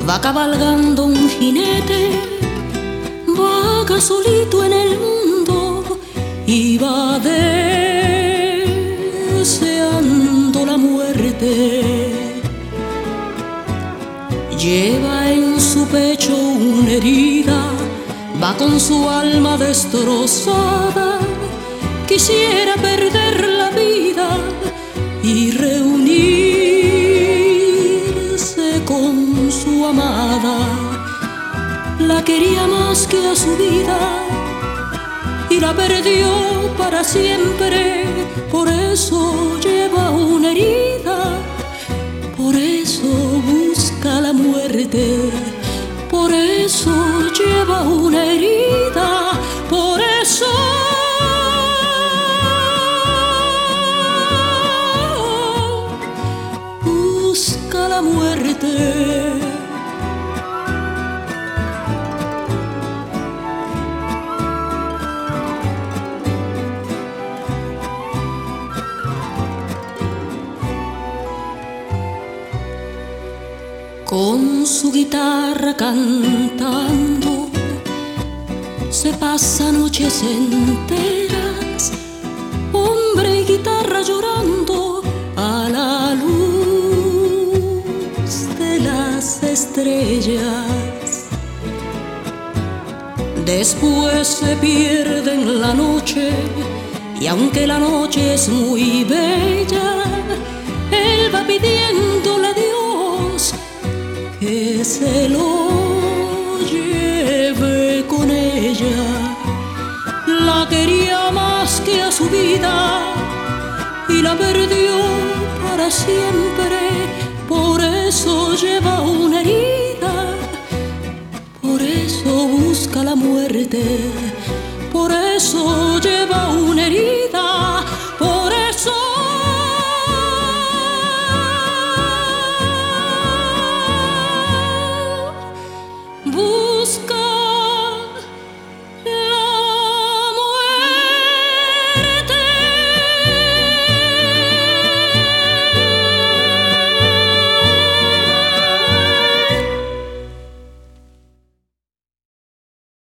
Va cabalgando un jinete, vaga solito en el mundo y va deseando la muerte. Lleva en su pecho una herida, va con su alma destrozada. Quisiera perder la vida y reunirse con su amada. La quería más que a su vida y la perdió para siempre. Por eso lleva una herida, por eso busca la muerte. Por eso lleva una herida, por eso busca la muerte. Con su guitarra cantando se pasa noches enteras, hombre y guitarra llorando a la luz de las estrellas. Después se pierde en la noche y aunque la noche es muy bella, él va pidiéndole a Dios que se lo lleve con ella. La quería más que a su vida y la perdió para siempre. Por eso lleva una herida, por eso busca la muerte. Por eso lleva una herida.